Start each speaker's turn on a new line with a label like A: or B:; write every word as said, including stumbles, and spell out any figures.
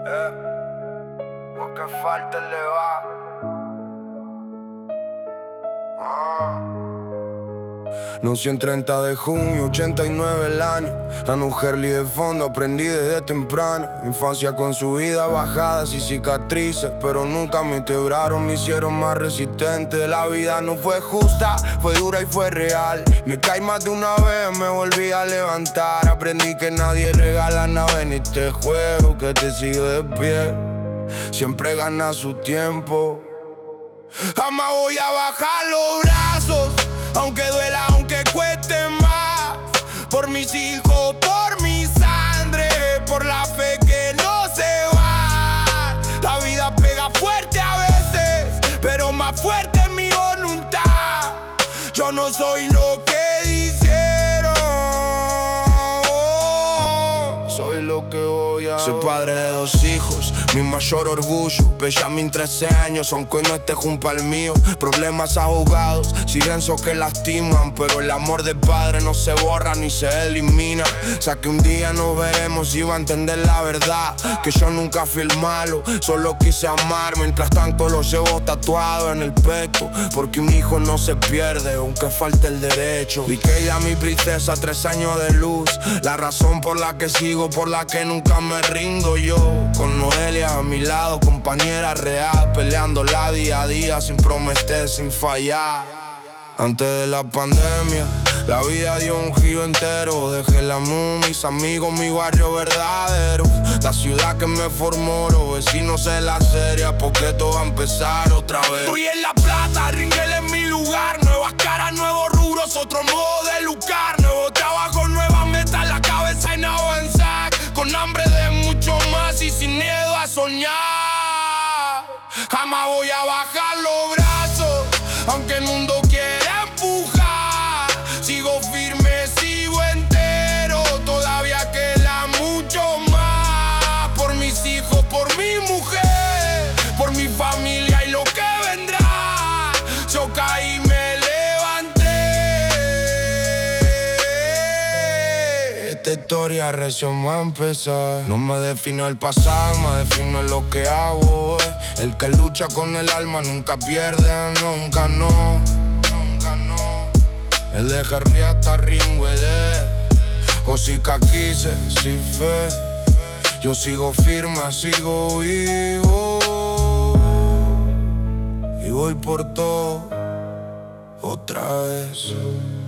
A: Eh, lo que falta le va. Ah. Nací en treinta de junio, ochenta y nueve el año. La mujer de fondo aprendí desde temprano. Infancia con su vida, bajadas y cicatrices, pero nunca me quebraron, me hicieron más resistente. La vida no fue justa, fue dura y fue real. Me caí más de una vez, me volví a levantar. Aprendí que nadie regala nada en este juego, que te sigue de pie, siempre gana su tiempo. Jamás voy a bajar los brazos, aunque duela, aunque cueste más. Por mis hijos, por mi sangre, por la fe que no se va. La vida pega fuerte a veces, pero más fuerte es mi voluntad. Yo no soy lo que dijeron, soy lo que voy a. Soy padre de dos hijos, mi mayor orgullo. Benjamin, trece años, aunque no esté junto al mío. Problemas ahogados, silencios que lastiman, pero el amor de padre no se borra ni se elimina. O sea que un día nos veremos y va a entender la verdad, que yo nunca fui el malo, solo quise amar. Mientras tanto lo llevo tatuado en el pecho, porque un hijo no se pierde, aunque falte el derecho. Vi que ella, mi princesa, tres años de luz, la razón por la que sigo, por la que nunca me rindo yo. Con Noelia a mi lado, compañera real, peleándola día a día, sin prometer, sin fallar. Antes de la pandemia, la vida dio un giro entero. Dejé la mu, mis amigos, mi barrio verdadero, la ciudad que me formó, los vecinos en la serie, porque todo va a empezar otra vez. Estoy en La Plata, Ringel es mi lugar. Nuevas caras, nuevos rubros, otro modo de lucrar. Nuevo trabajo, nuevas metas, la cabeza en avanzar, con hambre de mucho más y sin miedo a soñar. Jamás voy a bajar los brazos, aunque el mundo quiera empujar. Sigo firme, sigo entero, todavía queda mucho más. Por mis hijos, por mi mujer, por mi familia y lo que vendrá. Yo caí, me levanté. Esta historia recién va a empezar. No me defino el pasado, me defino en lo que hago. eh. El que lucha con el alma nunca pierde, nunca no, nunca no. El de Harry hasta Ringo de Josica quise, si fe. Yo sigo firme, sigo vivo, y voy por todo otra vez.